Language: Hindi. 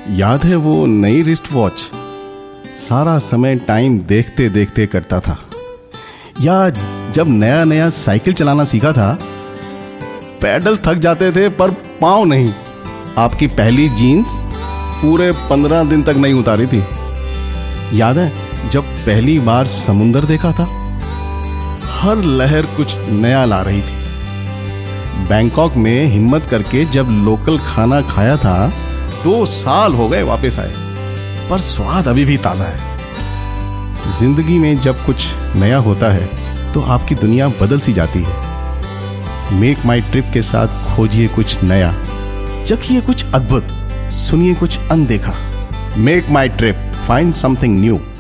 याद है वो नई रिस्ट वॉच? सारा समय टाइम देखते देखते करता था। या जब नया नया साइकिल चलाना सीखा था, पैडल थक जाते थे पर पाँव नहीं। आपकी पहली जीन्स पूरे 15 दिन तक नहीं उतारी थी। याद है जब पहली बार समुंदर देखा था? हर लहर कुछ नया ला रही थी। बैंकॉक में हिम्मत करके जब लोकल खाना खाया था, 2 साल हो गए वापस आए, पर स्वाद अभी भी ताज़ा है। जिंदगी में जब कुछ नया होता है तो आपकी दुनिया बदल सी जाती है। मेक माई ट्रिप के साथ खोजिए कुछ नया, चखिए कुछ अद्भुत, सुनिए कुछ अनदेखा। Make my trip, find something new.